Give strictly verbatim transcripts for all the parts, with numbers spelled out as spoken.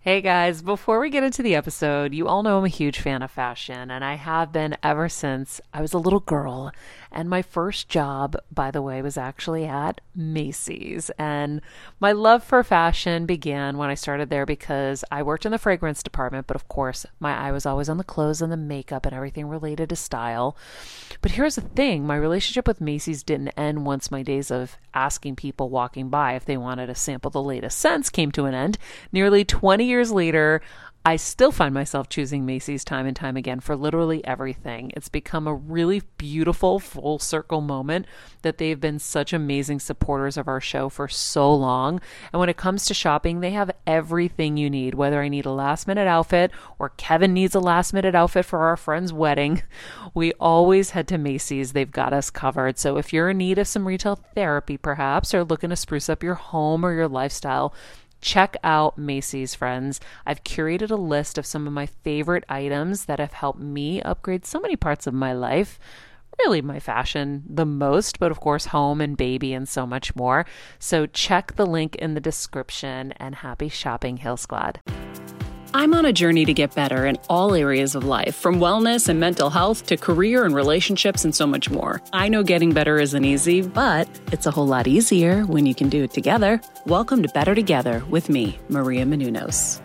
Hey guys, before we get into the episode, you all know I'm a huge fan of fashion, and I have been ever since I was a little girl. And my first job, by the way, was actually at Macy's. And my love for fashion began when I started there because I worked in the fragrance department, but of course, my eye was always on the clothes and the makeup and everything related to style. But here's the thing, my relationship with Macy's didn't end once my days of asking people walking by if they wanted to sample the latest scents came to an end. Nearly twenty years later, I still find myself choosing Macy's time and time again for literally everything. It's become a really beautiful full circle moment that they've been such amazing supporters of our show for so long. And when it comes to shopping, they have everything you need, whether I need a last minute outfit or Kevin needs a last minute outfit for our friend's wedding. We always head to Macy's. They've got us covered. So if you're in need of some retail therapy, perhaps, or looking to spruce up your home or your lifestyle, check out Macy's, friends. I've curated a list of some of my favorite items that have helped me upgrade so many parts of my life. Really my fashion the most, but of course home and baby and so much more. So check the link in the description and happy shopping, Hill Squad. I'm on a journey to get better in all areas of life, from wellness and mental health to career and relationships and so much more. I know getting better isn't easy, but it's a whole lot easier when you can do it together. Welcome to Better Together with me, Maria Menounos.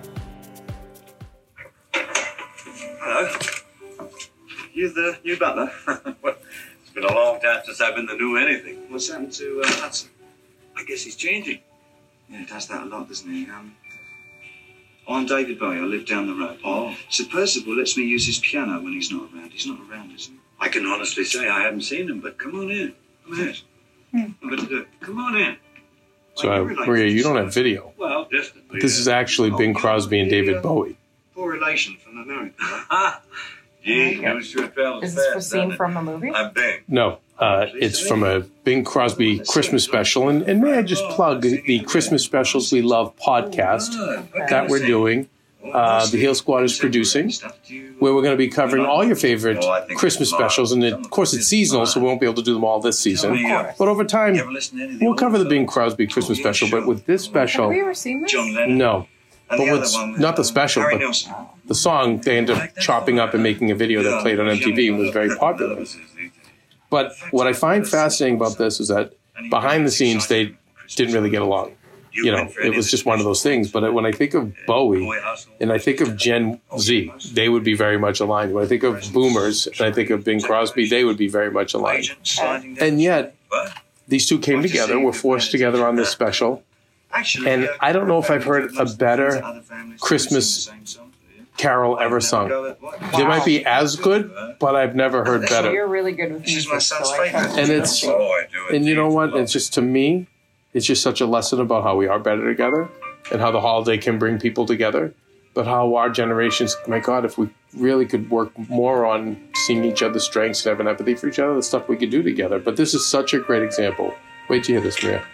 Hello. You the new butler? Well, it's been a long time since I've been to do anything. What's happened to uh, Hudson? I guess he's changing. Yeah, he does that a lot, doesn't he? Um... I'm David Bowie. I live down the road. Oh. So Percival lets me use his piano when he's not around. He's not around, is he? I can honestly say I haven't seen him, but come on in. Come in. Hmm. I'm going to do it. Come on in. So, uh, Maria, you don't have video. Well, distantly. This is actually oh, Bing Crosby and David uh, Bowie. Poor relation from America. Ah, gee, you sure fell Is this a scene from a movie? I'm Bing. No, uh, it's from a Bing Crosby Christmas special. And, and may I just plug the Christmas Specials We Love podcast that we're doing. Uh, the Hill Squad is producing, where we're going to be covering all your favorite Christmas specials. And of course, it's seasonal, so we won't be able to do them all this season. But over time, we'll cover the Bing Crosby Christmas special. But with this special, Have we ever seen this? no. But what's not the special, but the song, they ended up chopping up and making a video that played on M T V and was very popular. But what I find fascinating about this is that behind the scenes, they didn't really get along. You know, it was just one of those things. But when I think of Bowie and I think of Gen Z, they would be very much aligned. When I think of Boomers and I think of Bing Crosby, they would be very much aligned. And yet, these two came together, were forced together on this special. And I don't know if I've heard a better Christmas carol ever sung. They might be as good, but I've never heard better. You're really good with music. So and it's, and you know what? It's just, to me, it's just such a lesson about how we are better together and how the holiday can bring people together. But how our generations, my God, if we really could work more on seeing each other's strengths and having empathy for each other, the stuff we could do together. But this is such a great example. Wait till you hear this, Maria.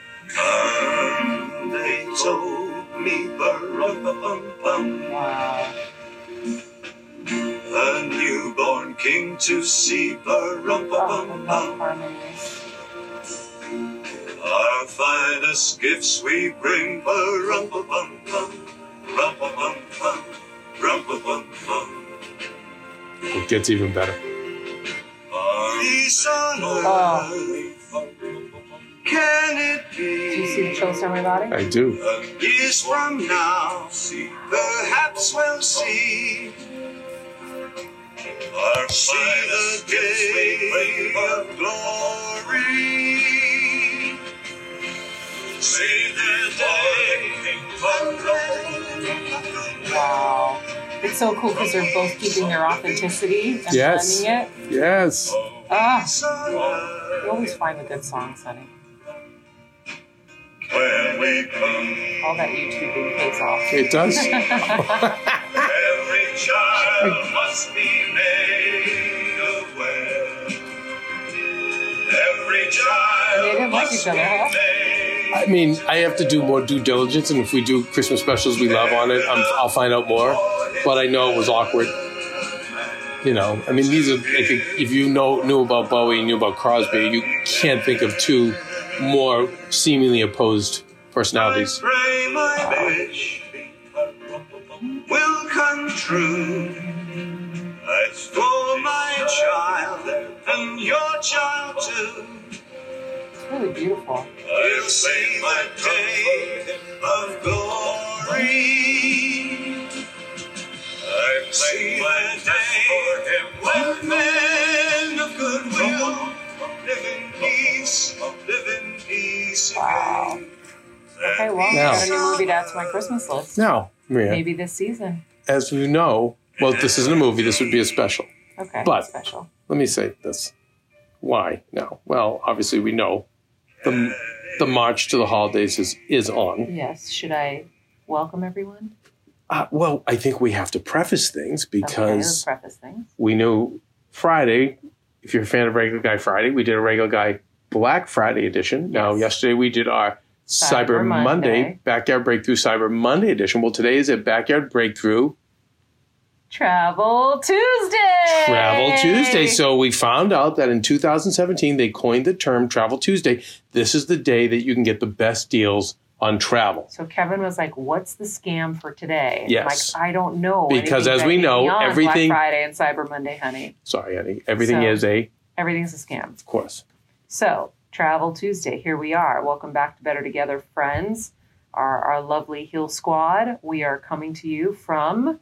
They told me, ba-rum-ba-bum-bum. Wow. A newborn king to see, ba-rum-ba-bum-bum. Our finest gifts we bring, ba-rum-ba-bum-bum, rum-ba-bum-bum, rum-ba-bum-bum. It gets even better. Peace on earth, can it be? Do you see the chills down my body? I do. Years from now, perhaps we'll see our finest gifts we bring of glory. See the day from Wow. It's so cool because they're both keeping their authenticity and Yes. blending it. Yes. Ah, you always find the good songs, honey. when we come. All that YouTubing pays off. It does. Every child must be made aware. Every child They didn't like must each other, huh? be made. I mean, I have to do more due diligence, and if we do Christmas specials we love on it, I'm, I'll find out more. But I know it was awkward. You know, I mean, these are, I think, if you know knew about Bowie and knew about Crosby, you can't think of two more seemingly opposed personalities. I pray my wish will come true. It's for my child and your child too. It's really beautiful. We'll see the day of glory. I've seen the day when men of goodwill live in peace, live in peace Wow. again. Okay, well, Now- got a new movie to add to my Christmas list. Now, Maria, Maybe this season. as you know, well, this isn't a movie. This would be a special. Okay, But- special. Let me say this. Why now? Well, obviously we know the the march to the holidays is is on. Yes. Should I welcome everyone? Uh, well, I think we have to preface things Okay, let's because preface things. we knew Friday. If you're a fan of Regular Guy Friday, we did a Regular Guy Black Friday edition. Now, Yes. yesterday we did our Cyber, Cyber Monday. Monday. Backyard Breakthrough Cyber Monday edition. Well, today is a Backyard Breakthrough Travel Tuesday. Travel Tuesday. So we found out that in two thousand seventeen, they coined the term Travel Tuesday. This is the day that you can get the best deals on travel. So Kevin was like, "What's the scam for today?" And Yes. I'm like, I don't know. Because anything as we know, beyond everything- Black Friday and Cyber Monday, honey. Sorry, honey. Everything So- is a, Everything's a scam. of course. So, Travel Tuesday, here we are. Welcome back to Better Together, friends. Our, our lovely Heal Squad. We are coming to you from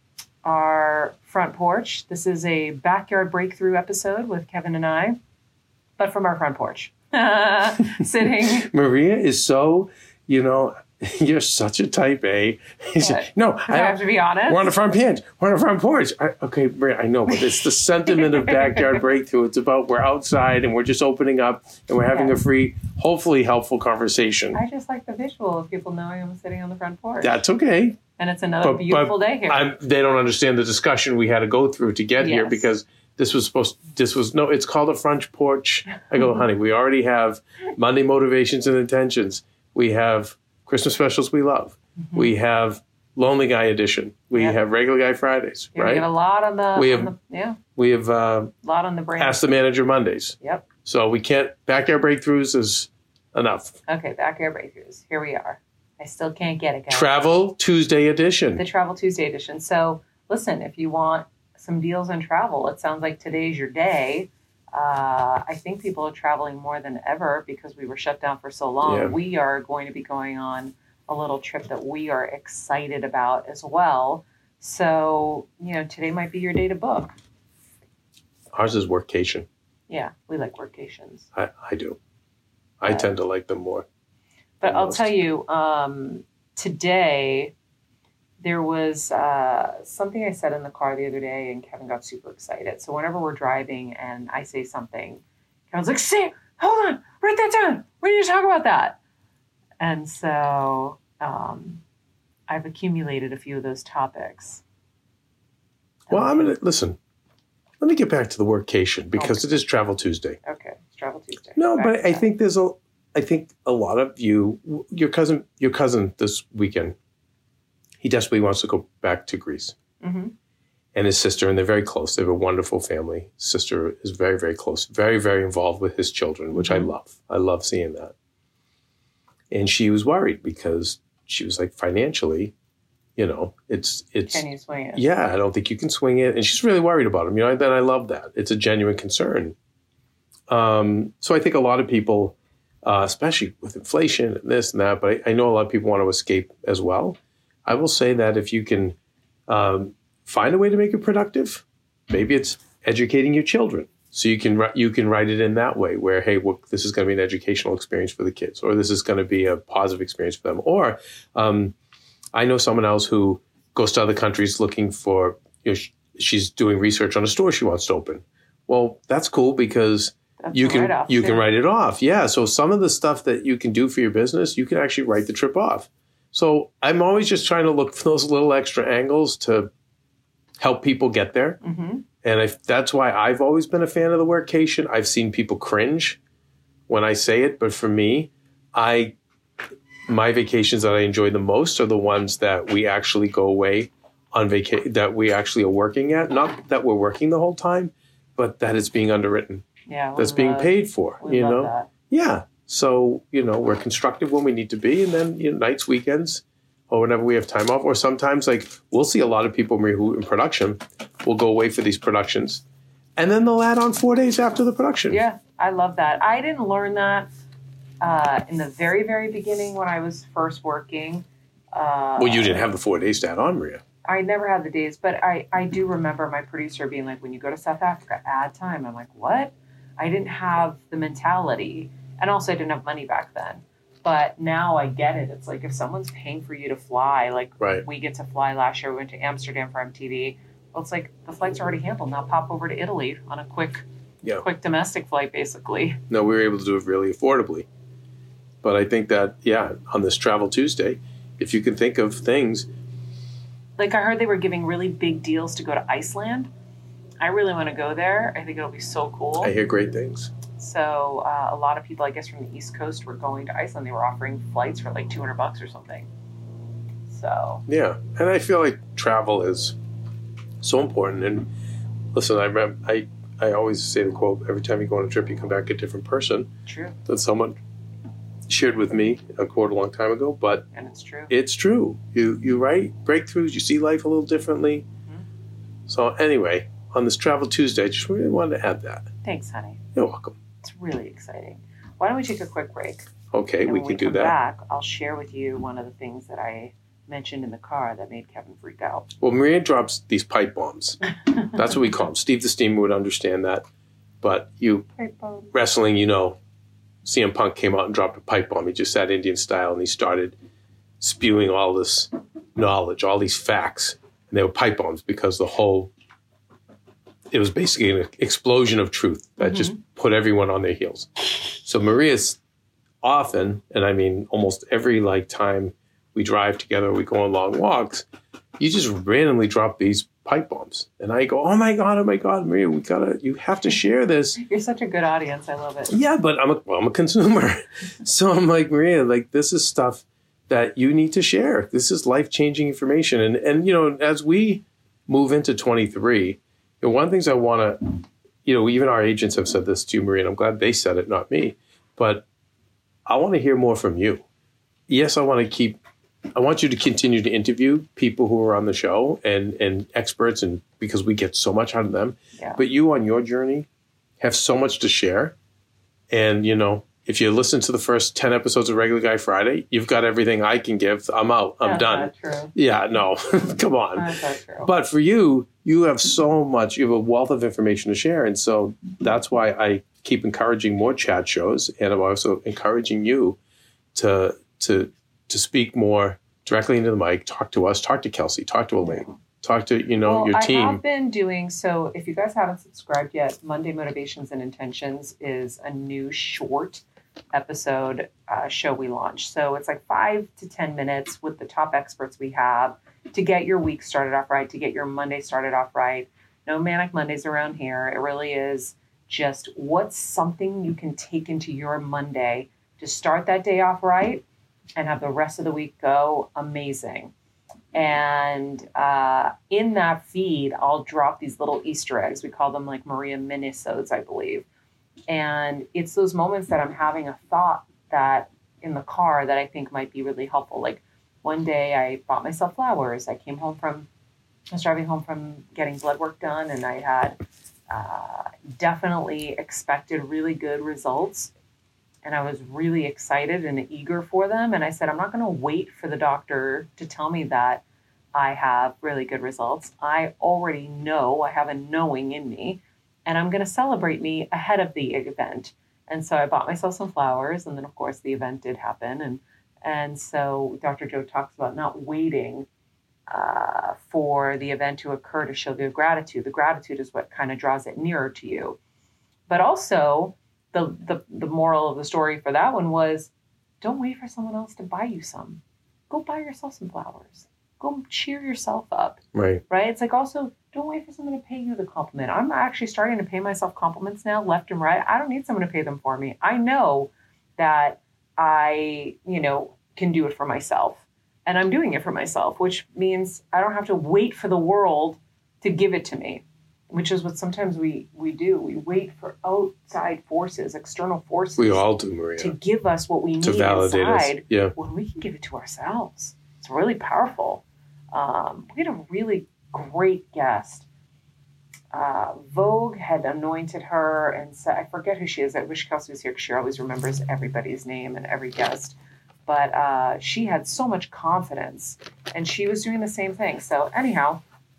our front porch. This is a backyard breakthrough episode with Kevin and I, but from our front porch. Sitting. Maria is so, you know, you're such a type A. What? no, I have to be honest. We're on the front porch. We're on the front porch. I, okay, Maria, I know, but it's the sentiment of Backyard Breakthrough. It's about we're outside and we're just opening up and we're having Yes. a free, hopefully helpful conversation. I just like the visual of people knowing I'm sitting on the front porch. That's okay. and it's another But- beautiful but day here. I'm, they don't understand the discussion we had to go through to get here Yes. because this was supposed. This was no. It's called a front porch. I go, honey. We already have Monday motivations and intentions. We have Christmas specials we love. Mm-hmm. We have Lonely Guy edition. We Yep. have Regular Guy Fridays. Yeah, right. We have a lot on the, We on have- the yeah, We have uh, a lot on the brain. Ask the Manager Mondays. Yep. So we can't. Backyard Breakthroughs is enough. Okay, backyard breakthroughs. Here we are. I still can't get it, guys. Travel Tuesday edition. The Travel Tuesday edition. So, listen, if you want some deals on travel, it sounds like today's your day. Uh, I think people are traveling more than ever because we were shut down for so long. Yeah. We are going to be going on a little trip that we are excited about as well. So, you know, today might be your day to book. Ours is workcation. Yeah, we like workations. I, I do. I Yeah. tend to like them more. But I'll Almost. tell you, um, today there was uh, something I said in the car the other day, and Kevin got super excited. So whenever we're driving and I say something, Kevin's like, "Say, hold on, write that down. We need to talk about that." And so um, I've accumulated a few of those topics. Well, I'm gonna listen. Let me get back to the workcation because it is Travel Tuesday. Okay, it's Travel Tuesday. No, Back but to I that. think there's a. I think a lot of you, your cousin, your cousin this weekend, he desperately wants to go back to Greece, Mhm. and his sister, and they're very close. They have a wonderful family. Sister is very, very close, very, very involved with his children, which I love. I love seeing that. And she was worried because she was like, financially, you know, it's it's. Can you swing it? Yeah, I don't think you can swing it. And she's really worried about him. You know, then I love that. It's a genuine concern. Um, so I think a lot of people, uh, especially with inflation and this and that, but I, I know a lot of people want to escape as well. I will say that if you can um, find a way to make it productive, maybe it's educating your children. So you can you can write it in that way where, hey, well, this is going to be an educational experience for the kids, or this is going to be a positive experience for them. Or um, I know someone else who goes to other countries looking for, you know, sh- she's doing research on a store she wants to open. Well, that's cool because That's you a can write-off, you too. can write it off. Yeah. So some of the stuff that you can do for your business, you can actually write the trip off. So I'm always just trying to look for those little extra angles to help people get there. Mm-hmm. And I, that's why I've always been a fan of the workcation. I've seen people cringe when I say it, but for me, I my vacations that I enjoy the most are the ones that we actually go away on vacation, that we actually are working at. Not that we're working the whole time, but that it's being underwritten, Yeah, we that's being love- paid for. We You love know, that. yeah. So you know, we're constructive when we need to be, and then you know, nights, weekends, or whenever we have time off. Or sometimes, like, we'll see a lot of people, Maria, who in production will go away for these productions, and then they'll add on four days after the production. Yeah, I love that. I didn't learn that uh, in the very, very beginning when I was first working. Uh, well, you didn't have the four days to add on, Maria. I never had the days, but I, I do remember my producer being like, when you go to South Africa, add time. I'm like, what? I didn't have the mentality. And also I didn't have money back then. But now I get it. It's like if someone's paying for you to fly, like right. we get to fly last year, we went to Amsterdam for M T V. Well, it's like the flight's already handled. Now pop over to Italy on a quick, yeah. quick domestic flight, basically. No, we were able to do it really affordably. But I think that, yeah, on this Travel Tuesday, if you can think of things. Like I heard they were giving really big deals to go to Iceland. I really want to go there. I think it'll be so cool. I hear great things. So uh, a lot of people, I guess, from the East Coast were going to Iceland. They were offering flights for like two hundred bucks or something. So. Yeah. And I feel like travel is so important. And listen, I remember, I, I always say the quote, every time you go on a trip, you come back a different person. True. That someone shared with me a quote a long time ago, but and it's true. It's true. You you write breakthroughs, you see life a little differently. Mm-hmm. So anyway, on this Travel Tuesday, I just really wanted to add that. Thanks, honey. You're welcome. It's really exciting. Why don't we take a quick break? Okay, and we when can we do come that. Back, I'll share with you one of the things that I mentioned in the car that made Kevin freak out. Well, Maria drops these pipe bombs. That's what we call them. Steve the Steamer would understand that, but you wrestling, you know. C M Punk came out and dropped a pipe bomb. He just sat Indian style, and he started spewing all this knowledge, all these facts. And they were pipe bombs because the whole, it was basically an explosion of truth that mm-hmm. just put everyone on their heels. So Maria's often, and I mean almost every like time we drive together, we go on long walks, you just randomly drop these pipe bombs. And I go, oh my God, oh my God, Maria, we gotta, you have to share this. You're such a good audience. I love it. Yeah, but I'm a, well, I'm a consumer. So I'm like, Maria, like this is stuff that you need to share. This is life-changing information. And, and you know, as we move into twenty-three, you know, one of the things I want to, you know, even our agents have said this to you, Maria, and I'm glad they said it, not me, but I want to hear more from you. Yes, I want to keep I want you to continue to interview people who are on the show and, and experts, and because we get so much out of them. Yeah. But you on your journey have so much to share. And, you know, if you listen to the first ten episodes of Regular Guy Friday, you've got everything I can give. I'm out. I'm That's done. Not true. Yeah, no, come on. That's not true. But for you, you have so much, you have a wealth of information to share. And so that's why I keep encouraging more chat shows. And I'm also encouraging you to, to, to speak more directly into the mic, talk to us, talk to Kelsey, talk to Elaine, talk to, you know, well, your team. I have been doing, so if you guys haven't subscribed yet, Monday Motivations and Intentions is a new short episode uh, show we launched. So it's like five to ten minutes with the top experts we have to get your week started off right, to get your Monday started off right. No manic Mondays around here. It really is just what's something you can take into your Monday to start that day off right and have the rest of the week go amazing. And uh, in that feed, I'll drop these little Easter eggs. We call them like Maria Minisodes, I believe. And it's those moments that I'm having a thought that in the car that I think might be really helpful. Like one day I bought myself flowers. I came home from, I was driving home from getting blood work done, and I had uh, definitely expected really good results. And I was really excited and eager for them. And I said, I'm not going to wait for the doctor to tell me that I have really good results. I already know, I have a knowing in me, and I'm going to celebrate me ahead of the event. And so I bought myself some flowers. And then, of course, the event did happen. And and so Doctor Joe talks about not waiting uh, for the event to occur to show the gratitude. The gratitude is what kind of draws it nearer to you. But also, The, the the moral of the story for that one was, don't wait for someone else to buy you some. Go buy yourself some flowers. Go cheer yourself up. Right. Right? It's like also, don't wait for someone to pay you the compliment. I'm actually starting to pay myself compliments now, left and right. I don't need someone to pay them for me. I know that I, you know, can do it for myself. And I'm doing it for myself, which means I don't have to wait for the world to give it to me. Which is what sometimes we, we do. We wait for outside forces, external forces. We all do, Maria. To give us what we need to validate inside us. Yeah. when we can give it to ourselves. it's really powerful. Um, we had a really great guest. Uh, Vogue had anointed her and said, I forget who she is. I wish Kelsey was here because she always remembers everybody's name and every guest. But uh, she had so much confidence, and she was doing the same thing. So anyhow,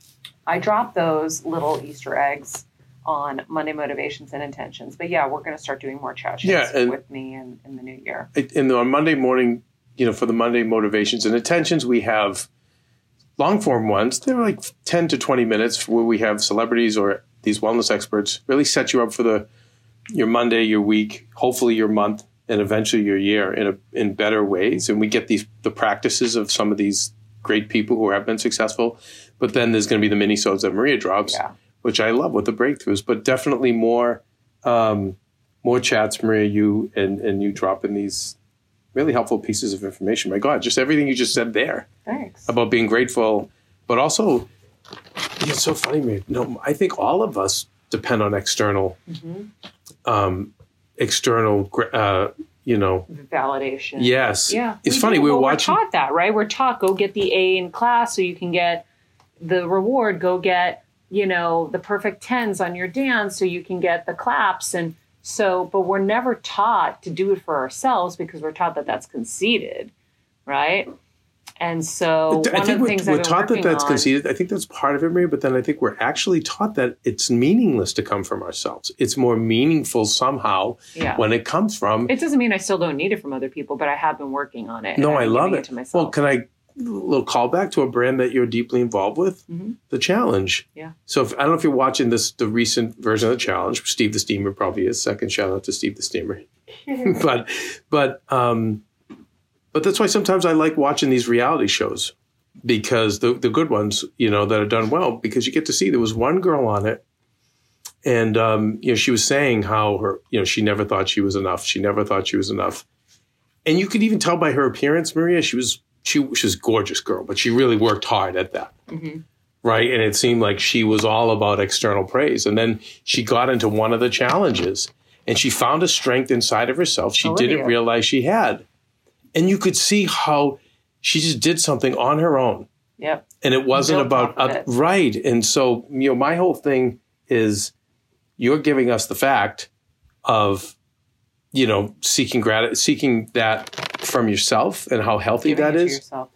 I dropped those little Easter eggs on Monday Motivations and Intentions. But yeah, we're going to start doing more chat shows yeah, and with me in, in the new year. In the, on Monday morning, you know, for the Monday Motivations and Intentions, we have long form ones. They're like ten to twenty minutes where we have celebrities or these wellness experts really set you up for the your Monday, your week, hopefully your month, and eventually your year in a, in better ways. And we get these the practices of some of these great people who have been successful. But then there's going to be the mini-sodes that Maria drops, Yeah. which I love with the breakthroughs. But definitely more um, more chats, Maria, you and, and you dropping these really helpful pieces of information. My God, just everything you just said there. Thanks. About being grateful. But also, it's so funny, Maria. No, I think all of us depend on external Mm-hmm. um, external, uh, you know. Validation. Yes. Yeah. It's we funny. do, We were but watching. We're taught that, right? We're taught go get the A in class so you can get the reward. Go get, you know, the perfect tens on your dance so you can get the claps. And so, but we're never taught to do it for ourselves because we're taught that that's conceited, right? And so I one think of the we're, things we're I've been taught that working that's on, conceited. I think that's part of it, Maria. But then I think we're actually taught that it's meaningless to come from ourselves. It's more meaningful somehow Yeah. when it comes from. It doesn't mean I still don't need it from other people, but I have been working on it. No, and I I'm love giving it. to myself. Well, can I a little callback to a brand that you're deeply involved with? Mm-hmm. The Challenge. Yeah. So if, I don't know if you're watching this, the recent version of the Challenge. Steve the Steamer probably is. Second shout out to Steve the Steamer. but but um, but that's why sometimes I like watching these reality shows. Because the the good ones, you know, that are done well, because you get to see there was one girl on it, and um, you know, she was saying how her, you know, she never thought she was enough. She never thought she was enough, and you could even tell by her appearance, Maria, she was she, she was a gorgeous girl, but she really worked hard at that, Mm-hmm. right? And it seemed like she was all about external praise, and then she got into one of the challenges, and she found a strength inside of herself she Olivia. didn't realize she had, and you could see how. She just did something on her own. Yep. And it wasn't Built about, off of uh, it. right. And so, you know, my whole thing is you're giving us the fact of, you know, seeking grat- seeking that from yourself and how healthy Giving that it to is. yourself.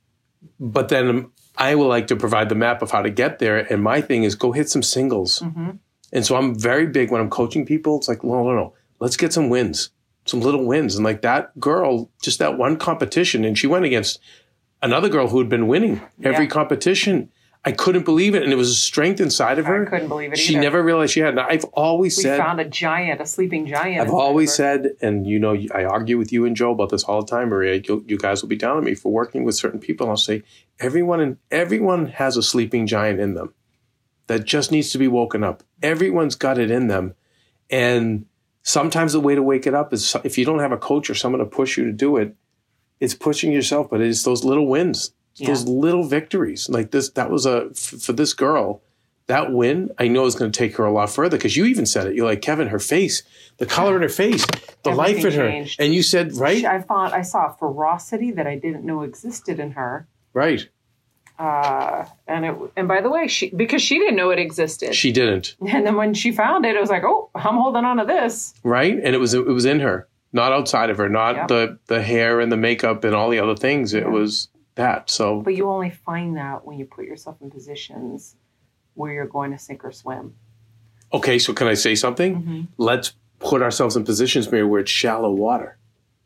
But then I would like to provide the map of how to get there. And my thing is go hit some singles. Mm-hmm. And so I'm very big when I'm coaching people. It's like, no, no, no, let's get some wins. Some little wins. And like that girl, just that one competition, and she went against another girl who had been winning every Yeah. competition. I couldn't believe it. And it was a strength inside of her. I couldn't believe it She either. never realized she had. And I've always We said, found a giant, a sleeping giant. I've inside always of her. said, and you know, I argue with you and Joe about this all the time, Maria. You, you guys will be down on me for working with certain people. I'll say, everyone and everyone has a sleeping giant in them that just needs to be woken up. Everyone's got it in them. And sometimes the way to wake it up is if you don't have a coach or someone to push you to do it, it's pushing yourself, but it's those little wins, Yeah. those little victories. Like this, that was a, f- for this girl, that win, I know is going to take her a lot further because you even said it. You're like, Kevin, her face, the color in her face, the life in Everything her. changed. And you said, right? I found I saw a ferocity that I didn't know existed in her. Right. Uh, and it and by the way, she because she didn't know it existed. She didn't. And then when she found it, it was like, oh, I'm holding on to this. Right. And it was, it was in her, not outside of her, not Yep. the, the hair and the makeup and all the other things. It Yeah. was that. So But you only find that when you put yourself in positions where you're going to sink or swim. okay, so can I say something? Mm-hmm. Let's put ourselves in positions, Mary, where it's shallow water.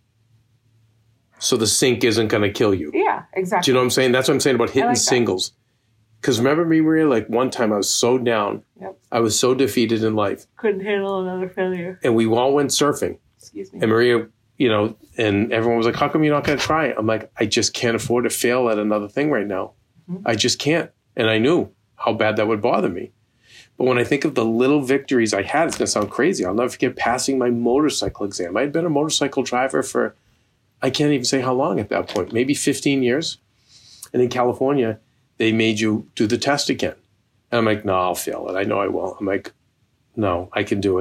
So the sink isn't going to kill you. Yeah, exactly. Do you know what I'm saying? That's what I'm saying about hitting like that. singles. Because remember me, Maria, like one time I was so down. Yep. I was so defeated in life. Couldn't handle another failure. And we all went surfing. Excuse me. And Maria, you know, and everyone was like, how come you're not going to try it? I'm like, I just can't afford to fail at another thing right now. Mm-hmm. I just can't. And I knew how bad that would bother me. But when I think of the little victories I had, it's going to sound crazy. I'll never forget passing my motorcycle exam. I had been a motorcycle driver for, I can't even say how long at that point, maybe fifteen years. And in California, they made you do the test again. And I'm like, no, I'll fail it. I know I will. I'm like, no, I can do it.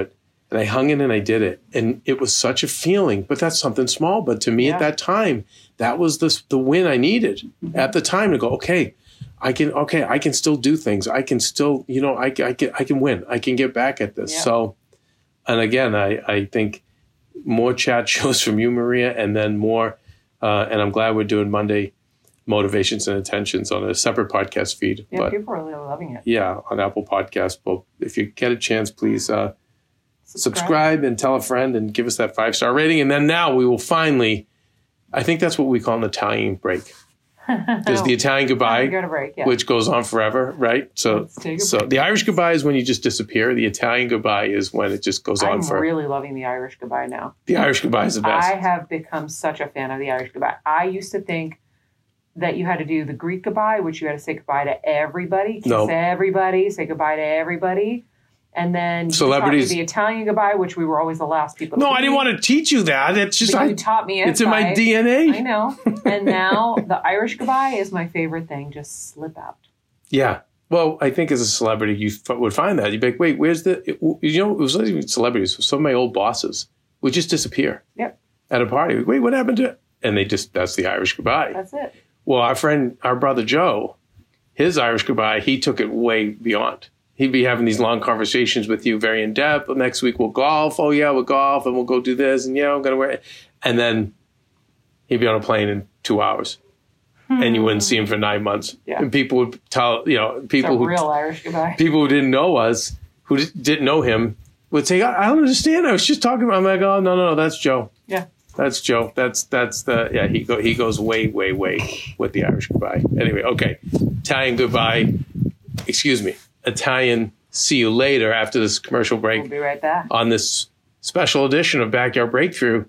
And I hung in and I did it. And it was such a feeling, but that's something small. But to me yeah. at that time, that was the, the win I needed mm-hmm. at the time to go, okay, I can, okay, I can still do things. I can still, you know, I, I can, I can win. I can get back at this. Yeah. So, and again, I, I think more chat shows from you, Maria, and then more, uh, and I'm glad we're doing Monday Motivations and Intentions on a separate podcast feed. Yeah, but, people are really loving it. Yeah, on Apple Podcasts. But if you get a chance, please, uh, Subscribe. subscribe and tell a friend and give us that five-star rating. And then now we will finally, I think that's what we call an Italian break. There's the Italian goodbye, break, yeah. which goes on forever, right? So so break. The Irish goodbye is when you just disappear. The Italian goodbye is when it just goes I'm on forever. I'm really loving the Irish goodbye now. The Irish goodbye is the best. I have become such a fan of the Irish goodbye. I used to think that you had to do the Greek goodbye, which you had to say goodbye to everybody, kiss no. everybody, say goodbye to everybody. And then celebrities, the Italian goodbye, which we were always the last people to No, I didn't want to teach you that. It's just but I, you taught me it. It's in my D N A. I know. And now the Irish goodbye is my favorite thing. Just slip out. Yeah. Well, I think as a celebrity, you f- would find that. You'd be like, wait, where's the, it, you know, it was not even celebrities. Some of my old bosses would just disappear. Yep. At a party. Wait, what happened to it? And they just, that's the Irish goodbye. That's it. Well, our friend, our brother Joe, his Irish goodbye, he took it way beyond. He'd be having these long conversations with you, very in depth. But next week we'll golf. Oh yeah, we'll golf, and we'll go do this, and yeah, I'm gonna wear it. And then he'd be on a plane in two hours, hmm. and you wouldn't see him for nine months. Yeah. And people would tell, you know, people it's a who real Irish goodbye. People who didn't know us, who didn't know him, would say, I, I don't understand. I was just talking about. I'm like, oh no, no, no, that's Joe. Yeah. That's Joe. That's that's the yeah. He go he goes way way way with the Irish goodbye. Anyway, okay, Italian goodbye. Excuse me, Italian. See you later after this commercial break. We'll be right back On this special edition of Backyard Breakthrough,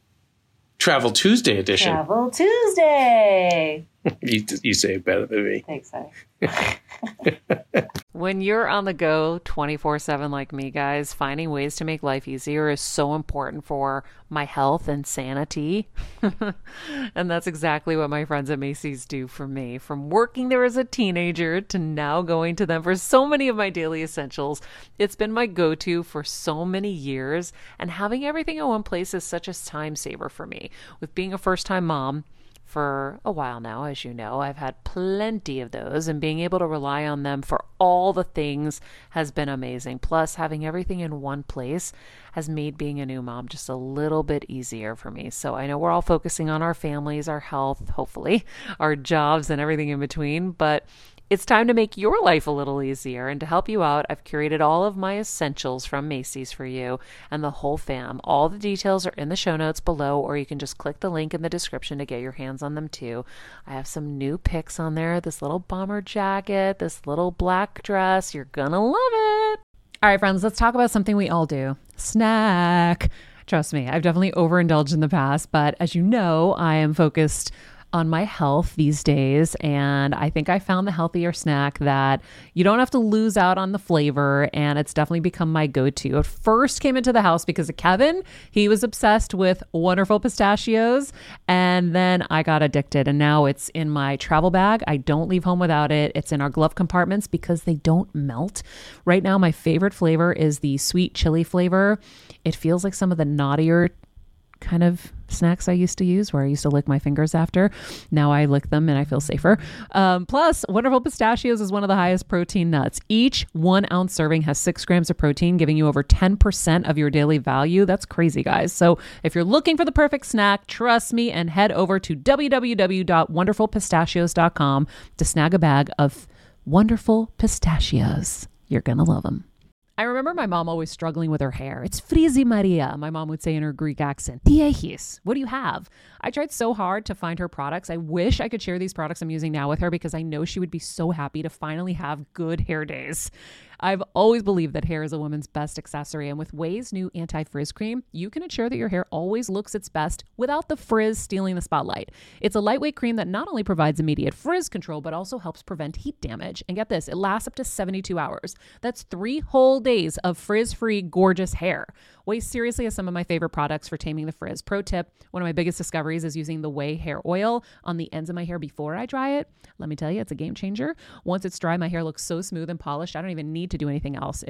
Travel Tuesday edition. Travel Tuesday. you, you say it better than me. Thanks, honey. When you're on the go twenty-four seven like me, guys, finding ways to make life easier is so important for my health and sanity. And that's exactly what my friends at Macy's do for me. From working there as a teenager to now going to them for so many of my daily essentials, it's been my go-to for so many years. And having everything in one place is such a time saver for me. With being a first-time mom, for a while now, as you know, I've had plenty of those, and being able to rely on them for all the things has been amazing. Plus, having everything in one place has made being a new mom just a little bit easier for me. So I know we're all focusing on our families, our health, hopefully, our jobs and everything in between, but it's time to make your life a little easier. And to help you out, I've curated all of my essentials from Macy's for you and the whole fam. All the details are in the show notes below, or you can just click the link in the description to get your hands on them too. I have some new picks on there. This little bomber jacket, this little black dress. You're gonna love it. All right, friends, let's talk about something we all do. Snack. Trust me, I've definitely overindulged in the past, but as you know, I am focused on my health these days, and I think I found the healthier snack that you don't have to lose out on the flavor, and it's definitely become my go-to. It first came into the house because of Kevin. He was obsessed with Wonderful Pistachios, and then I got addicted, and now it's in my travel bag. I don't leave home without it. It's in our glove compartments because they don't melt. Right now, my favorite flavor is the sweet chili flavor. It feels like some of the naughtier kind of snacks I used to use, where I used to lick my fingers after. Now I lick them and I feel safer. Um, plus, Wonderful Pistachios is one of the highest protein nuts. Each one ounce serving has six grams of protein, giving you over ten percent of your daily value. That's crazy, guys. So if you're looking for the perfect snack, trust me and head over to w w w dot wonderful pistachios dot com to snag a bag of Wonderful Pistachios. You're going to love them. I remember my mom always struggling with her hair. It's Frizi Maria, my mom would say in her Greek accent. Diehis, what do you have? I tried so hard to find her products. I wish I could share these products I'm using now with her because I know she would be so happy to finally have good hair days. I've always believed that hair is a woman's best accessory, and with Ouai's new anti-frizz cream, you can ensure that your hair always looks its best without the frizz stealing the spotlight. It's a lightweight cream that not only provides immediate frizz control, but also helps prevent heat damage. And get this, it lasts up to seventy-two hours. That's three whole days of frizz-free, gorgeous hair. Ouai seriously has some of my favorite products for taming the frizz. Pro tip, one of my biggest discoveries is using the Ouai hair oil on the ends of my hair before I dry it. Let me tell you, it's a game changer. Once it's dry, my hair looks so smooth and polished, I don't even need to do anything else. It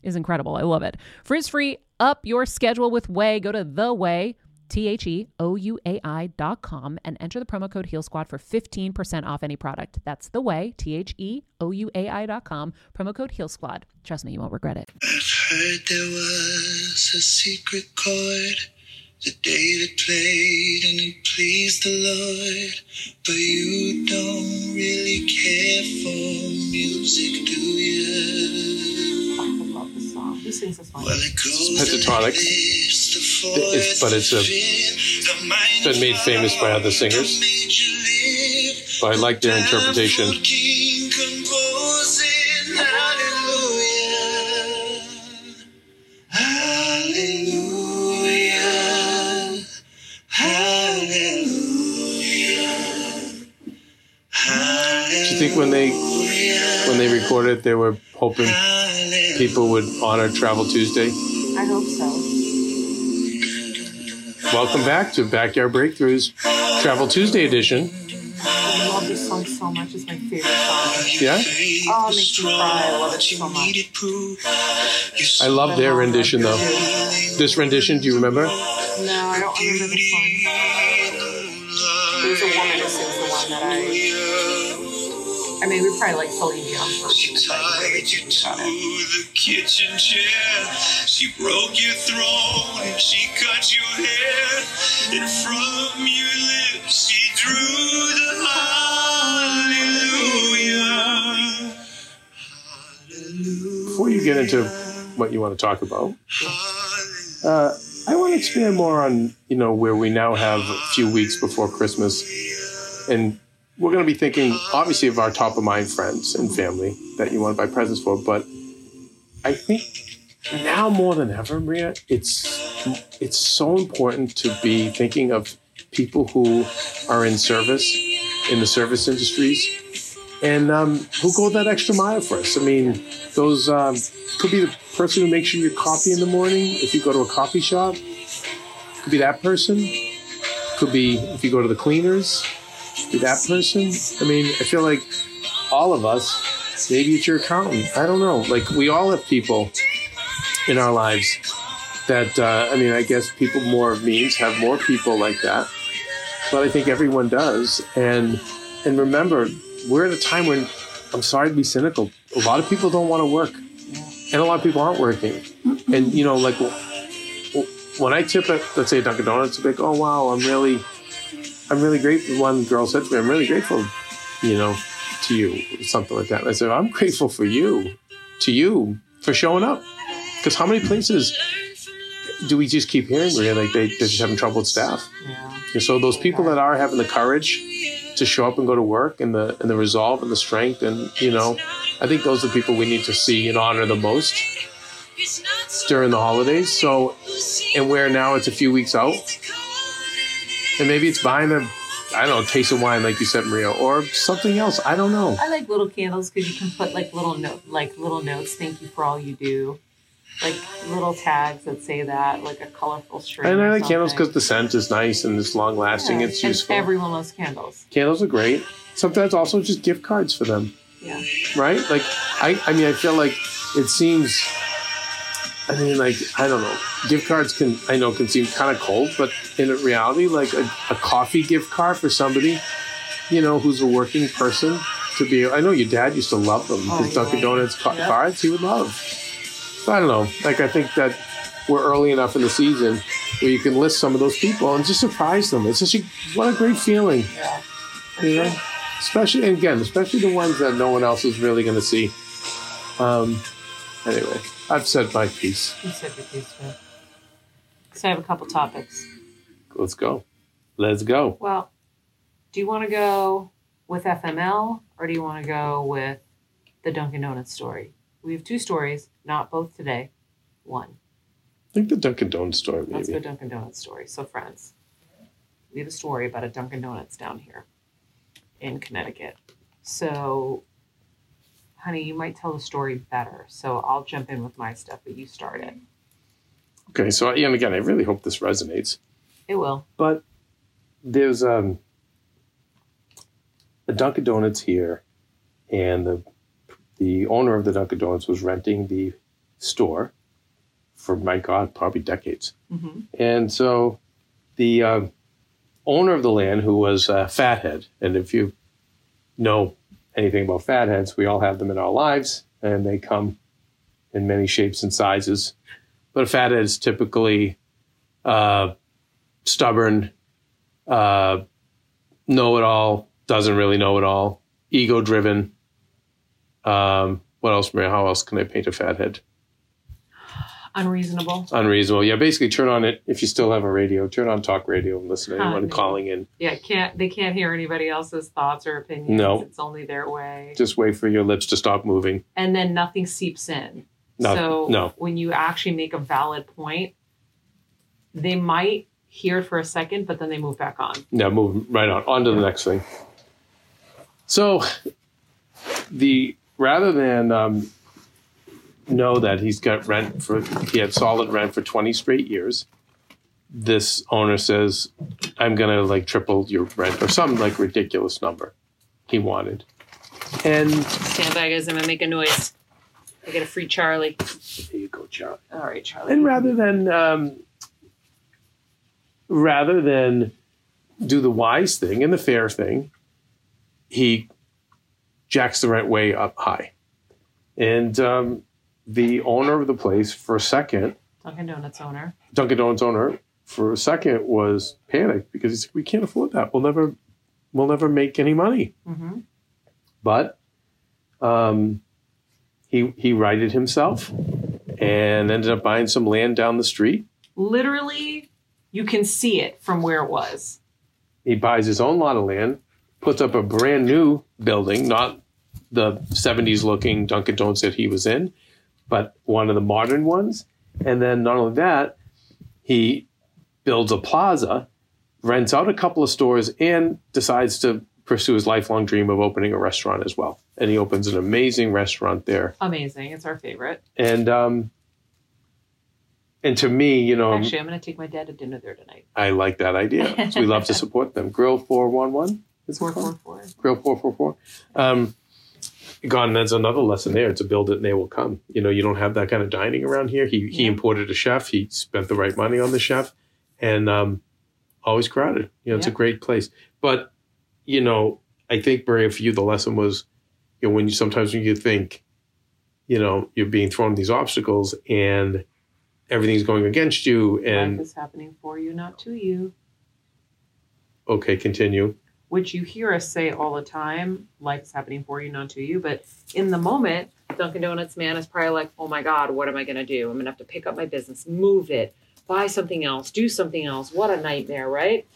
is incredible. I love it. Frizz-free, up your schedule with Ouai. Go to the Ouai, T H E O U A I dot com and enter the promo code Heal Squad for fifteen percent off any product. That's the Ouai, T H E O U A I dot com, promo code Heal Squad. Trust me, you won't regret it. I've heard there was a secret chord that David played and it pleased the Lord, but you don't really care for music, do you? I love this song. Who sings this one? Well, it goes Pentatonic. It's, but it's a, it's been made famous by other singers. But I like their interpretation. Do you think when they when they recorded, they were hoping people would honor Travel Tuesday? I hope so. Welcome back to Backyard Breakthroughs, Travel Tuesday edition. I love this song so much. It's my favorite song. Yeah? Oh, it makes me cry. I love it so much. I love their rendition, though. This rendition, do you remember? No, I don't remember this one. There's a woman who sings the one that I... I mean, we probably like Celine Dion first. She tied you to the kitchen chair. She broke your throat and she cut your hair. And from your lips she drew the hallelujah. Hallelujah. Before you get into what you want to talk about, uh, I want to expand more on, you know, where we now have a few weeks before Christmas. And we're going to be thinking, obviously, of our top-of-mind friends and family that you want to buy presents for. But I think now more than ever, Maria, it's it's so important to be thinking of people who are in service, in the service industries, and um, who go that extra mile for us. I mean, those um, could be the person who makes you your coffee in the morning if you go to a coffee shop. Could be that person. Could be if you go to the cleaners. Be that person. I mean, I feel like all of us, maybe it's your accountant. I don't know. Like, we all have people in our lives that, uh, I mean, I guess people more of means have more people like that. But I think everyone does. And and remember, we're at a time when, I'm sorry to be cynical, a lot of people don't want to work. And a lot of people aren't working. And, you know, like, when I tip at, let's say, Dunkin' Donuts, it's like, oh, wow, I'm really... I'm really grateful. One girl said to me, I'm really grateful, you know, to you, something like that. And I said, I'm grateful for you, to you, for showing up. Because how many places do we just keep hearing, Maria, like they, they're just having trouble with staff? Yeah. And so those people that are having the courage to show up and go to work and the and the resolve and the strength, and, you know, I think those are the people we need to see and honor the most during the holidays. So, and where now it's a few weeks out. And maybe it's buying a, I don't know, taste of wine, like you said, Maria, or something else. I don't know. I like little candles because you can put like little note, like little notes. Thank you for all you do. Like little tags that say that, like a colorful string. And I like something. candles because the scent is nice and it's long lasting. Yeah. It's and useful. Everyone loves candles. Candles are great. Sometimes also just gift cards for them. Yeah. Right? Like, I, I mean, I feel like it seems, I mean, like, I don't know. Gift cards can, I know, can seem kind of cold, but in reality, like a, a coffee gift card for somebody, you know, who's a working person to be, I know your dad used to love them. Oh, His Dunkin' right. Donuts ca- Yep. cards, he would love. So I don't know. Like, I think that we're early enough in the season where you can list some of those people and just surprise them. It's just, a, what a great feeling. Yeah. You know? Especially, and again, especially the ones that no one else is really going to see. Um, anyway, I've said my piece. You said your piece, too. So I have a couple topics. Let's go. Let's go. Well, do you want to go with F M L or do you want to go with the Dunkin' Donuts story? We have two stories, not both today. One. I think the Dunkin' Donuts story, maybe. Let's go Dunkin' Donuts story. So, friends, we have a story about a Dunkin' Donuts down here in Connecticut. So, honey, you might tell the story better. So I'll jump in with my stuff, but you start it. Okay, so, and again, I really hope this resonates. It will. But there's um, a Dunkin' Donuts here, and the the owner of the Dunkin' Donuts was renting the store for, my God, probably decades. Mm-hmm. And so the uh, owner of the land, who was a fathead, and if you know anything about fatheads, we all have them in our lives, and they come in many shapes and sizes. But a fathead is typically uh, stubborn, uh, know-it-all, doesn't really know it all, ego-driven. Um, what else, Maria? How else can I paint a fathead? Unreasonable. Unreasonable. Yeah, basically turn on it, if you still have a radio, turn on talk radio and listen to Huh, anyone maybe. calling in. Yeah, can't they can't hear anybody else's thoughts or opinions. No. It's only their way. Just wait for your lips to stop moving. And then nothing seeps in. No, so no. when you actually make a valid point, they might hear it for a second, but then they move back on. Yeah, move right on. On to the next thing. So the rather than um, know that he's got rent for, he had solid rent for twenty straight years, this owner says, I'm going to like triple your rent, or some like ridiculous number he wanted. And Stand by, guys. I'm going to make a noise. I get a free Charlie. there you go, Charlie. All right, Charlie. And rather than um, rather than do the wise thing and the fair thing, he jacks the rent way up high. And um, the owner of the place, for a second, Dunkin' Donuts owner. Dunkin' Donuts owner, for a second was panicked because he said, "We can't afford that. We'll never, we'll never make any money." Mm-hmm. But um, he he righted himself and ended up buying some land down the street. Literally, you can see it from where it was. He buys his own lot of land, puts up a brand new building, not the seventies looking Dunkin' Donuts that he was in, but one of the modern ones. And then not only that, he builds a plaza, rents out a couple of stores, and decides to pursue his lifelong dream of opening a restaurant as well. And he opens an amazing restaurant there. Amazing. It's our favorite. And um, and to me, you know, Actually, I'm going to take my dad to dinner there tonight. I like that idea. So we love to support them. Grill four one one. Is it four called? four four. Grill four four four. Um, God, and that's another lesson there. To build it and they will come. You know, you don't have that kind of dining around here. He he Yeah. imported a chef. He spent the right money on the chef, and um, always crowded. You know, it's Yeah. a great place. But you know, I think, Maria, for you, the lesson was, you know, when you sometimes when you think, you know, you're being thrown these obstacles and everything's going against you, and Life is happening for you, not to you. okay, continue. Which you hear us say all the time, life is happening for you, not to you. But in the moment, Dunkin' Donuts man is probably like, oh my God, what am I going to do? I'm going to have to pick up my business, move it, buy something else, do something else. What a nightmare, right?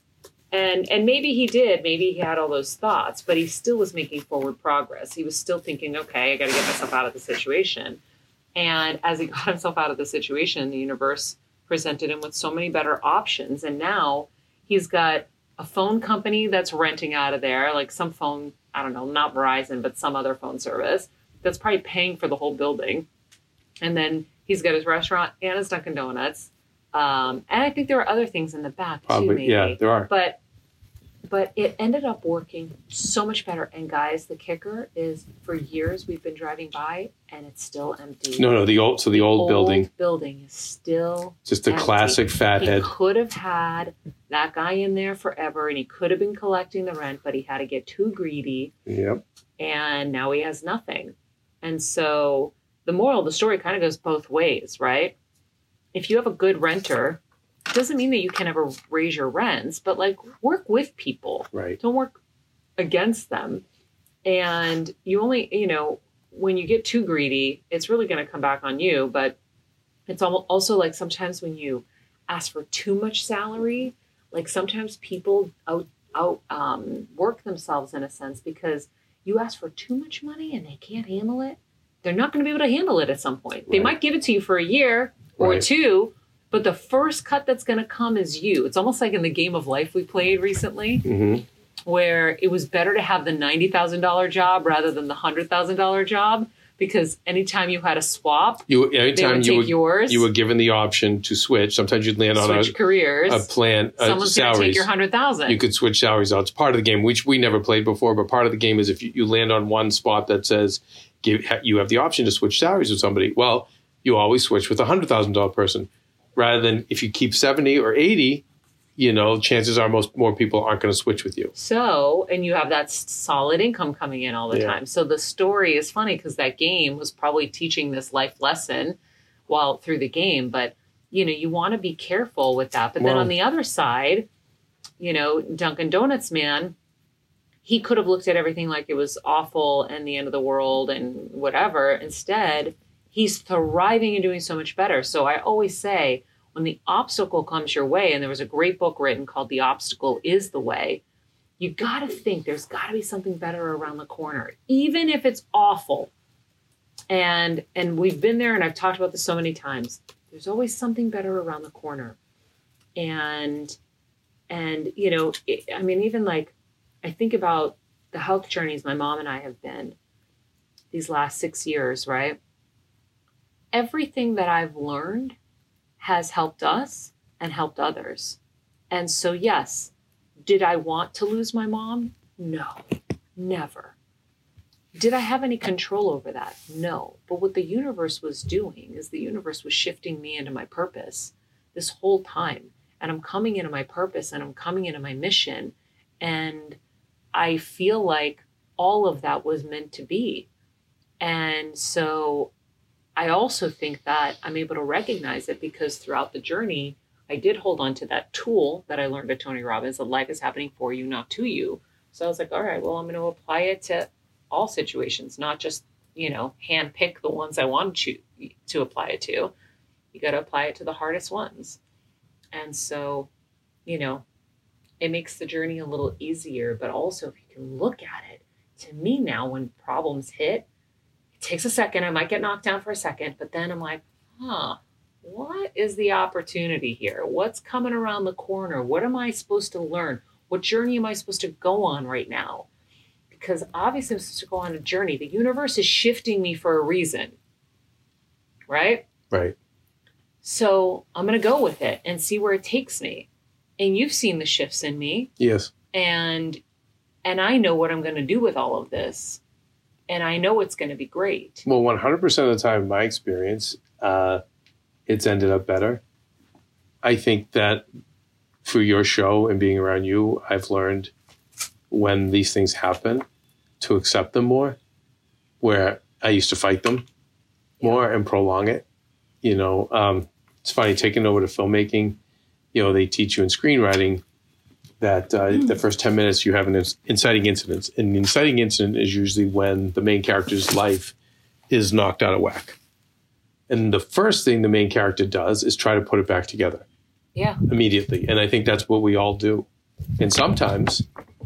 And and maybe he did. Maybe he had all those thoughts, but he still was making forward progress. He was still thinking, okay, I got to get myself out of the situation. And as he got himself out of the situation, the universe presented him with so many better options. And now he's got a phone company that's renting out of there, like some phone, I don't know, not Verizon, but some other phone service that's probably paying for the whole building. And then he's got his restaurant and his Dunkin' Donuts. Um, and I think there are other things in the back Probably, too, maybe. yeah, there are. But but it ended up working so much better. And guys, the kicker is for years we've been driving by and it's still empty. No, no, the old so the old, building, building is still just a empty. classic fathead. He could have had that guy in there forever and he could have been collecting the rent, but he had to get too greedy. Yep. And now he has nothing. And so the moral of the story kind of goes both ways, right? If you have a good renter, it doesn't mean that you can ever raise your rents, but like work with people. Right. Don't work against them. And you only, you know, when you get too greedy, it's really going to come back on you. But it's also like sometimes when you ask for too much salary, like sometimes people out, out um, work themselves in a sense because you ask for too much money and they can't handle it. They're not going to be able to handle it at some point. They Right. might give it to you for a year or Right. two, but the first cut that's going to come is you. It's almost like in the game of life we played recently, Mm-hmm. where it was better to have the ninety thousand dollars job rather than the one hundred thousand dollars job, because anytime you had a swap, You they anytime would you take were yours, you were given the option to switch. Sometimes you'd land on switch a, careers. a plan, uh, Someone's going to take salaries. your one hundred thousand dollars. You could switch salaries out. It's part of the game, which we never played before. But part of the game is if you, you land on one spot that says give, you have the option to switch salaries with somebody. Well, you always switch with a one hundred thousand dollars person. Rather than if you keep seventy or eighty, you know, chances are most more people aren't going to switch with you. So, and you have that solid income coming in all the yeah. time. So the story is funny because that game was probably teaching this life lesson while through the game. But, you know, you want to be careful with that. But well, then on the other side, you know, Dunkin' Donuts man, he could have looked at everything like it was awful and the end of the world and whatever. Instead, he's thriving and doing so much better. So I always say, when the obstacle comes your way, and there was a great book written called The Obstacle is the Way, you got to think there's got to be something better around the corner, even if it's awful. And and we've been there, and I've talked about this so many times. There's always something better around the corner. And, and you know, it, I mean, even like, I think about the health journeys my mom and I have been these last six years, right? Everything that I've learned has helped us and helped others. And so, yes, did I want to lose my mom? No, never. Did I have any control over that? No. But what the universe was doing is the universe was shifting me into my purpose this whole time. And I'm coming into my purpose and I'm coming into my mission. And I feel like all of that was meant to be. And so I also think that I'm able to recognize it because throughout the journey, I did hold on to that tool that I learned at Tony Robbins, that life is happening for you, not to you. So I was like, all right, well, I'm going to apply it to all situations, not just, you know, hand pick the ones I want to, to apply it to. You got to apply it to the hardest ones. And so, you know, it makes the journey a little easier, but also if you can look at it, to me now, when problems hit, takes a second. I might get knocked down for a second, but then I'm like, huh, what is the opportunity here? What's coming around the corner? What am I supposed to learn? What journey am I supposed to go on right now? Because obviously I'm supposed to go on a journey. The universe is shifting me for a reason, right? Right. So I'm going to go with it and see where it takes me. And you've seen the shifts in me. Yes. And, and I know what I'm going to do with all of this. And I know it's going to be great. Well, one hundred percent of the time, in my experience, uh, it's ended up better. I think that through your show and being around you, I've learned when these things happen to accept them more, where I used to fight them more yeah. and prolong it. You know, um, it's funny, taking over to filmmaking, you know, they teach you in screenwriting that uh, mm. the first ten minutes you have an inciting incident. And the inciting incident is usually when the main character's life is knocked out of whack. And the first thing the main character does is try to put it back together. Yeah. Immediately. And I think that's what we all do. And sometimes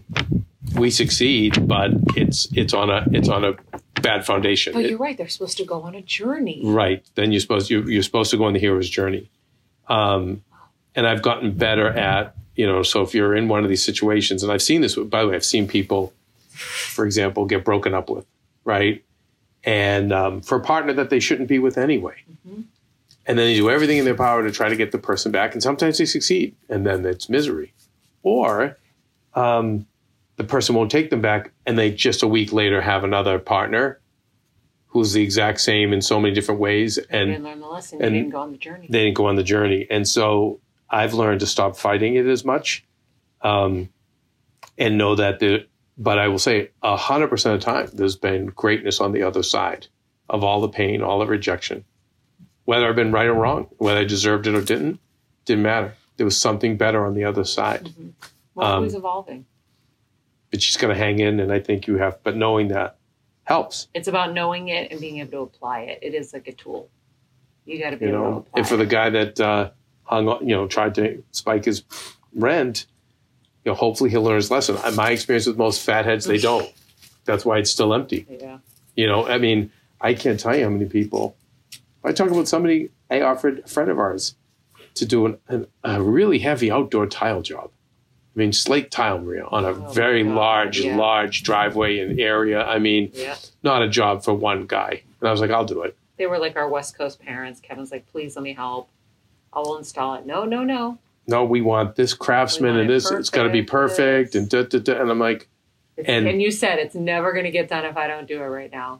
we succeed, but it's it's on a it's on a bad foundation. But you're right. They're supposed to go on a journey. Right. Then you're supposed you you're supposed to go on the hero's journey. Um, and I've gotten better at, you know, so if you're in one of these situations, and I've seen this, by the way, I've seen people, for example, get broken up with, right? And um, for a partner that they shouldn't be with anyway. Mm-hmm. And then they do everything in their power to try to get the person back. And sometimes they succeed, and then it's misery. Or um, the person won't take them back, and they just a week later have another partner who's the exact same in so many different ways. And they didn't learn the lesson. They didn't go on the journey. They didn't go on the journey. And so I've learned to stop fighting it as much um, and know that, the, but I will say one hundred percent of the time, there's been greatness on the other side of all the pain, all the rejection. Whether I've been right or wrong, whether I deserved it or didn't, didn't matter. There was something better on the other side. Mm-hmm. Well, um, always evolving. But she's going to hang in, and I think you have, but knowing that helps. It's about knowing it and being able to apply it. It is like a tool. You got to be you able know, to apply and for it. the guy that uh, hung on, you know, tried to spike his rent, you know, hopefully he'll learn his lesson. My experience with most fatheads, they don't. That's why it's still empty. Yeah. You know, I mean, I can't tell you how many people. I talk about somebody, I offered a friend of ours to do an, an, a really heavy outdoor tile job. I mean, slate tile, Maria, on a oh very large, yeah. large driveway and area. I mean, yeah. not a job for one guy. And I was like, I'll do it. They were like our West Coast parents. Kevin's like, please let me help. I will install it. No, no, no. No, we want this craftsman want and this, perfect, it's got to be perfect. And, da, da, da. And I'm like, and, and you said it's never going to get done if I don't do it right now.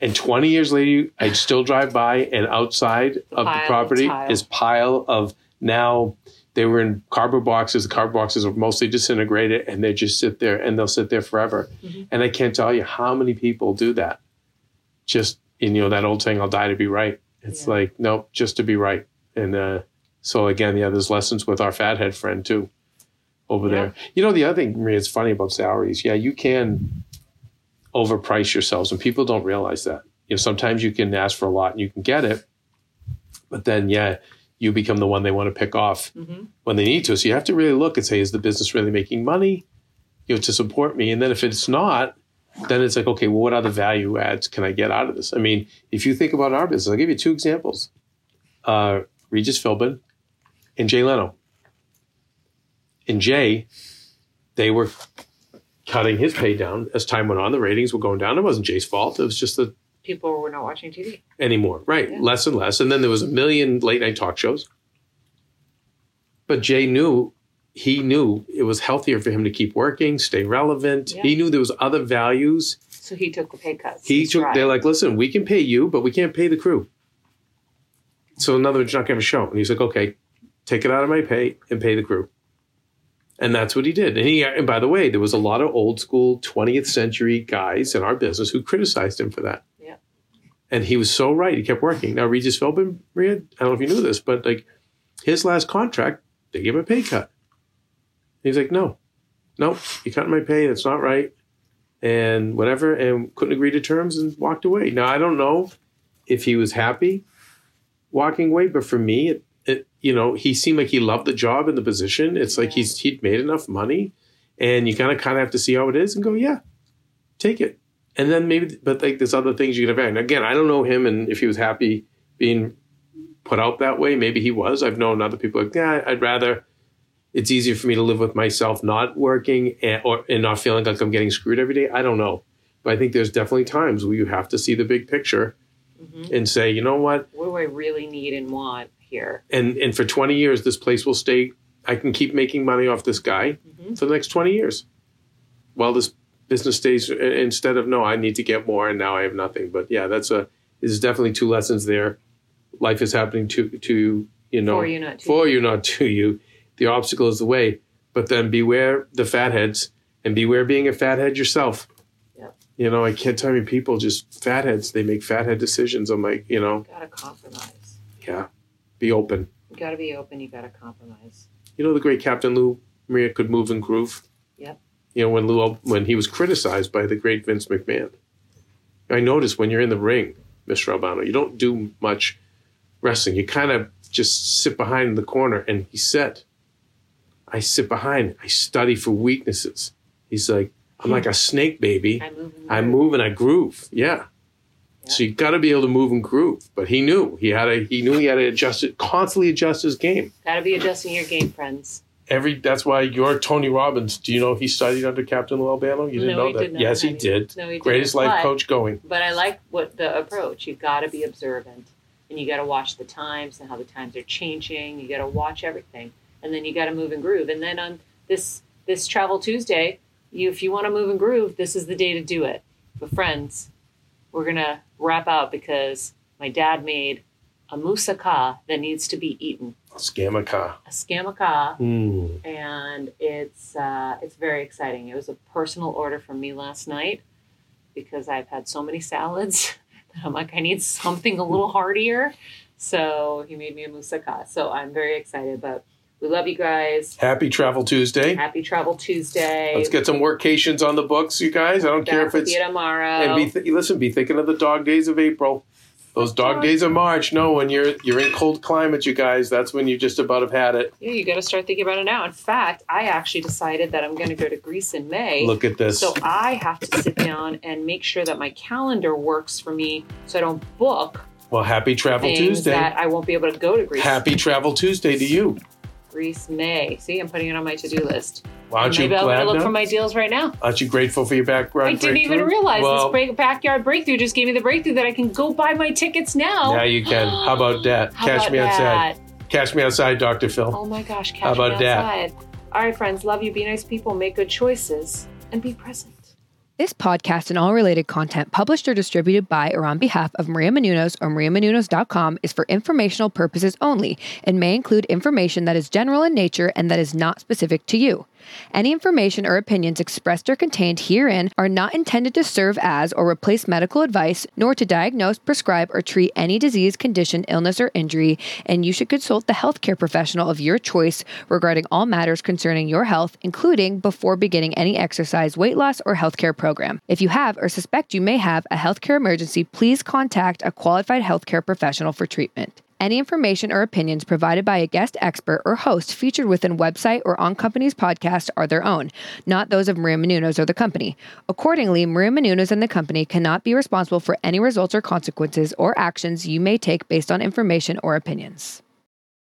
And twenty years later, I still drive by, and outside the of the property of is pile of now. They were in cardboard boxes. The cardboard boxes are mostly disintegrated, and they just sit there, and they'll sit there forever. Mm-hmm. And I can't tell you how many people do that. Just, and, you know, that old saying, I'll die to be right. It's yeah. like, nope, just to be right. And uh, so, again, yeah, there's lessons with our fathead friend, too, over yeah. there. You know, the other thing, Maria, it's funny about salaries. Yeah, you can overprice yourselves, and people don't realize that. You know, sometimes you can ask for a lot and you can get it, but then, yeah, you become the one they want to pick off mm-hmm. when they need to. So you have to really look and say, is the business really making money, you know, to support me? And then if it's not, then it's like, okay, well, what other value adds can I get out of this? I mean, if you think about our business, I'll give you two examples. Uh, Regis Philbin and Jay Leno. And Jay, they were cutting his pay down as time went on. The ratings were going down. It wasn't Jay's fault. It was just that people were not watching T V anymore. Right. Yeah. Less and less. And then there was a million late night talk shows. But Jay knew, he knew it was healthier for him to keep working, stay relevant. Yeah. He knew there was other values. So he took the pay cuts. He took, they're like, listen, we can pay you, but we can't pay the crew. So in other words, you're not going to have a show. And he's like, okay, take it out of my pay and pay the crew. And that's what he did. And he, and by the way, there was a lot of old school twentieth century guys in our business who criticized him for that. Yeah. And he was so right. He kept working. Now, Regis Philbin, Maria, I don't know if you knew this, but like his last contract, they gave him a pay cut. He's like, no, no, you cut my pay. That's not right. And whatever. And couldn't agree to terms and walked away. Now, I don't know if he was happy walking away, but for me, it, it, you know, he seemed like he loved the job and the position. It's like he's he'd made enough money, and you kind of kind of have to see how it is and go, yeah, take it. And then maybe, but like there's other things you can have. And again, I don't know him and if he was happy being put out that way. Maybe he was. I've known other people like, yeah, I'd rather. It's easier for me to live with myself not working and, or and not feeling like I'm getting screwed every day. I don't know, but I think there's definitely times where you have to see the big picture mm-hmm. and say, you know what? What do I really need and want here? And and for twenty years, this place will stay. I can keep making money off this guy mm-hmm. for the next twenty years. While this business stays, instead of, no, I need to get more and now I have nothing. But yeah, that's a, there's definitely two lessons there. Life is happening to, to you know, for you, not to for you. you, not to you. The obstacle is the way. But then beware the fatheads and beware being a fathead yourself. Yeah. You know, I can't tell you people just fatheads. They make fathead decisions. I'm like, you know. You gotta compromise. Yeah. Be open. You gotta be open. You gotta compromise. You know, the great Captain Lou Maria could move and groove. Yep. You know, when Lou, when he was criticized by the great Vince McMahon. I noticed when you're in the ring, Mister Albano, you don't do much wrestling. You kind of just sit behind the corner. And he said, I sit behind. I study for weaknesses. He's like, I'm like a snake, baby. I move and I move and I groove. Yeah. Yep. So you got to be able to move and groove. But he knew he had to. He knew he had to adjust it, constantly adjust his game. Got to be adjusting your game, friends. Every that's why you're Tony Robbins. Do you know he studied under Captain Lou Albano? You didn't no, know that? Did not, yes, honey. he did. No, he Greatest didn't. life but, coach going. But I like what the approach. You got to be observant, and you got to watch the times and how the times are changing. You got to watch everything, and then you got to move and groove. And then on this this Travel Tuesday, you if you want to move and groove, this is the day to do it. But friends, we're gonna wrap out because my dad made a moussaka that needs to be eaten. Scamaka. A scamaka, mm. and it's uh, it's very exciting. It was a personal order from me last night because I've had so many salads that I'm like, I need something a little heartier. So he made me a moussaka. So I'm very excited, but we love you guys. Happy Travel Tuesday. Happy Travel Tuesday. Let's get some workations on the books, you guys. I don't Back care if with it's you tomorrow. And be th- listen, be thinking of the dog days of April. Those dog days of March. No, when you're you're in cold climates, you guys, that's when you just about have had it. Yeah, you got to start thinking about it now. In fact, I actually decided that I'm going to go to Greece in May. Look at this. So I have to sit down and make sure that my calendar works for me so I don't book. Well, happy Travel things Tuesday. That I won't be able to go to Greece. Happy Travel Tuesday to you. Greece May. See, I'm putting it on my to-do list. Well, aren't Maybe you I'll glad look now? for my deals right now. Aren't you grateful for your background I didn't breakthrough? even realize well, this break, backyard breakthrough just gave me the breakthrough that I can go buy my tickets now. Now you can. How about that? How Catch about me that? outside. Catch me outside, Doctor Phil. Oh my gosh, catch How about me that? outside. All right, friends, love you. Be nice people. Make good choices and be present. This podcast and all related content published or distributed by or on behalf of Maria Menounos or maria menounos dot com is for informational purposes only and may include information that is general in nature and that is not specific to you. Any information or opinions expressed or contained herein are not intended to serve as or replace medical advice, nor to diagnose, prescribe, or treat any disease, condition, illness, or injury, and you should consult the healthcare professional of your choice regarding all matters concerning your health, including before beginning any exercise, weight loss, or healthcare program. If you have or suspect you may have a healthcare emergency, please contact a qualified healthcare professional for treatment. Any information or opinions provided by a guest expert or host featured within website or on company's podcast are their own, not those of Maria Menounos or the company. Accordingly, Maria Menounos and the company cannot be responsible for any results or consequences or actions you may take based on information or opinions.